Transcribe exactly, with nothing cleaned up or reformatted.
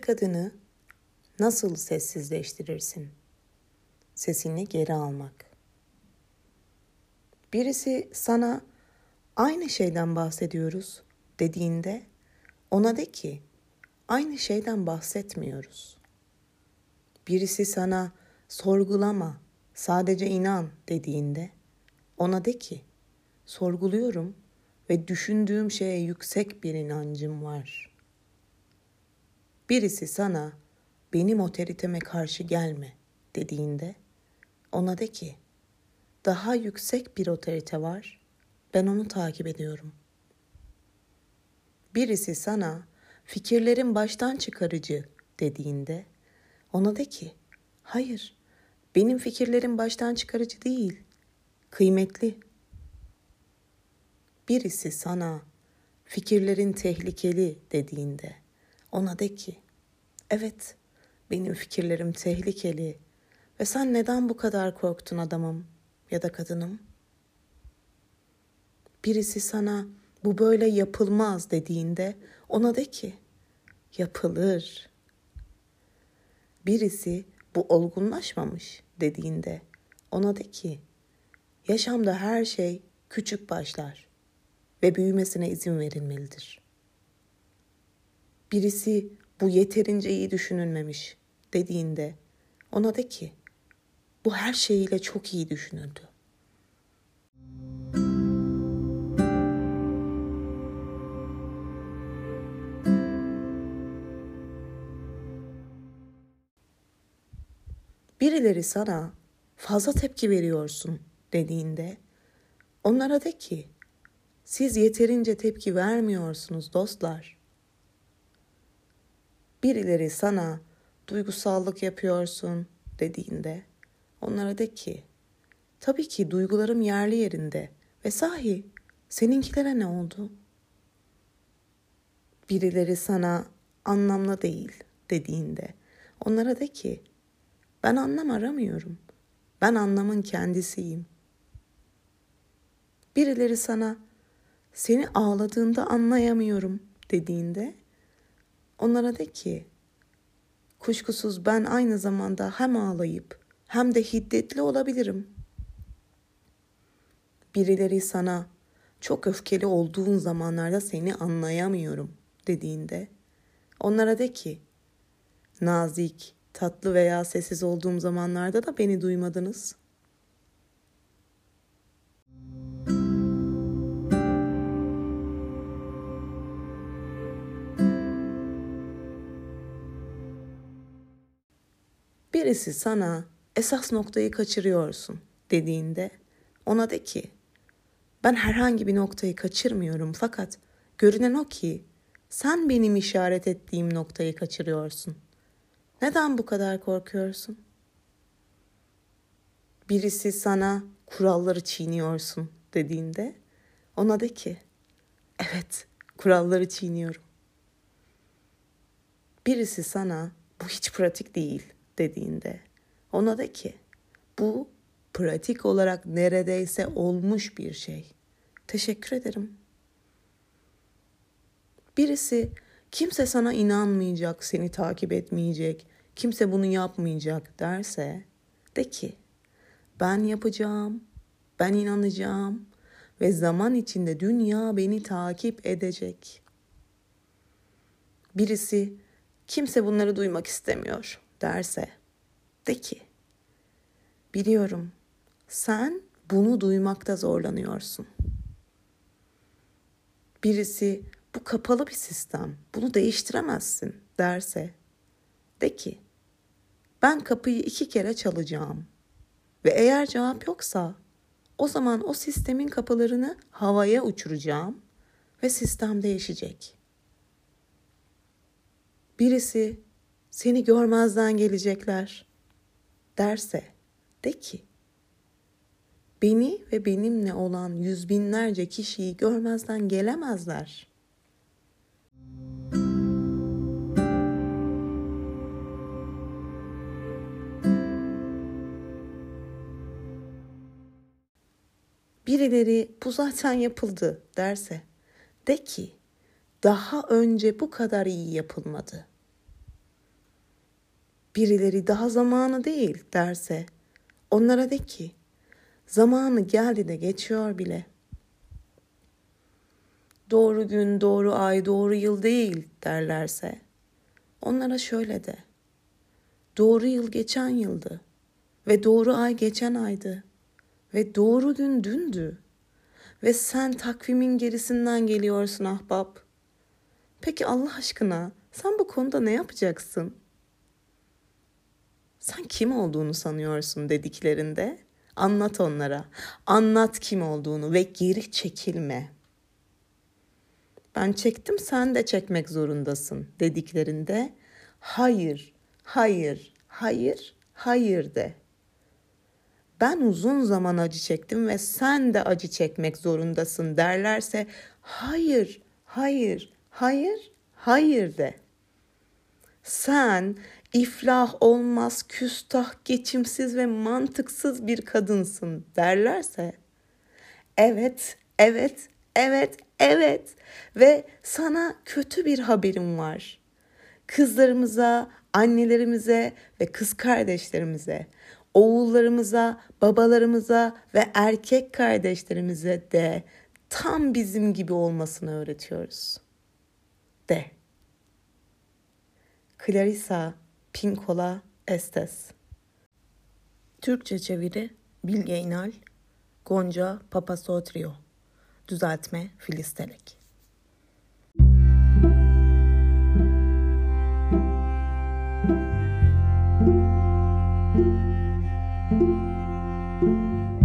kadını nasıl sessizleştirirsin? Sesini geri almak. Birisi sana aynı şeyden bahsediyoruz dediğinde ona de ki aynı şeyden bahsetmiyoruz. Birisi sana sorgulama, sadece inan dediğinde ona de ki sorguluyorum ve düşündüğüm şeye yüksek bir inancım var. Birisi sana benim otoriteme karşı gelme dediğinde ona de ki daha yüksek bir otorite var, ben onu takip ediyorum. Birisi sana fikirlerin baştan çıkarıcı dediğinde ona de ki hayır, benim fikirlerim baştan çıkarıcı değil, kıymetli. Birisi sana fikirlerin tehlikeli dediğinde ona de ki evet, benim fikirlerim tehlikeli ve sen neden bu kadar korktun adamım ya da kadınım? Birisi sana bu böyle yapılmaz dediğinde ona de ki yapılır. Birisi bu olgunlaşmamış dediğinde ona de ki yaşamda her şey küçük başlar ve büyümesine izin verilmelidir. Birisi bu yeterince iyi düşünülmemiş dediğinde ona de ki bu her şeyiyle çok iyi düşünüldü. Birileri sana fazla tepki veriyorsun dediğinde onlara de ki siz yeterince tepki vermiyorsunuz dostlar. Birileri sana duygusallık yapıyorsun dediğinde onlara de ki tabii ki duygularım yerli yerinde ve sahi seninkilere ne oldu? Birileri sana anlamlı değil dediğinde onlara de ki ben anlam aramıyorum. Ben anlamın kendisiyim. Birileri sana seni ağladığında anlayamıyorum dediğinde onlara de ki kuşkusuz ben aynı zamanda hem ağlayıp hem de hiddetli olabilirim. Birileri sana çok öfkeli olduğun zamanlarda seni anlayamıyorum dediğinde onlara de ki nazik, tatlı veya sessiz olduğum zamanlarda da beni duymadınız. Birisi sana esas noktayı kaçırıyorsun dediğinde ona de ki ben herhangi bir noktayı kaçırmıyorum fakat görünen o ki sen benim işaret ettiğim noktayı kaçırıyorsun. Neden bu kadar korkuyorsun? Birisi sana kuralları çiğniyorsun dediğinde ona de ki evet, kuralları çiğniyorum. Birisi sana bu hiç pratik değil dediğinde ona de ki bu pratik olarak neredeyse olmuş bir şey. Teşekkür ederim. Birisi kimse sana inanmayacak, seni takip etmeyecek, kimse bunu yapmayacak derse de ki ben yapacağım, ben inanacağım ve zaman içinde dünya beni takip edecek. Birisi kimse bunları duymak istemiyor derse de ki biliyorum sen bunu duymakta zorlanıyorsun. Birisi bu kapalı bir sistem, bunu değiştiremezsin derse de ki ben kapıyı iki kere çalacağım ve eğer cevap yoksa o zaman o sistemin kapılarını havaya uçuracağım ve sistem değişecek. Birisi seni görmezden gelecekler derse de ki beni ve benimle olan yüz binlerce kişiyi görmezden gelemezler. Birileri bu zaten yapıldı derse de ki daha önce bu kadar iyi yapılmadı. Birileri daha zamanı değil derse, onlara de ki, zamanı geldi de geçiyor bile. Doğru gün, doğru ay, doğru yıl değil derlerse, onlara şöyle de, doğru yıl geçen yıldı ve doğru ay geçen aydı ve doğru gün dündü ve sen takvimin gerisinden geliyorsun ahbap. Peki Allah aşkına sen bu konuda ne yapacaksın? Sen kim olduğunu sanıyorsun dediklerinde anlat onlara. Anlat kim olduğunu ve geri çekilme. Ben çektim sen de çekmek zorundasın dediklerinde hayır, hayır, hayır, hayır de. Ben uzun zaman acı çektim ve sen de acı çekmek zorundasın derlerse hayır, hayır, hayır, hayır de. Sen iflah olmaz, küstah, geçimsiz ve mantıksız bir kadınsın derlerse evet, evet, evet, evet ve sana kötü bir haberim var. Kızlarımıza, annelerimize ve kız kardeşlerimize, oğullarımıza, babalarımıza ve erkek kardeşlerimize de tam bizim gibi olmasını öğretiyoruz. De. Clarissa Pinkola Estes. Türkçe çeviri Bilge İnal, Gonca Papasotrio. Düzeltme Filiz Telek. Thank you.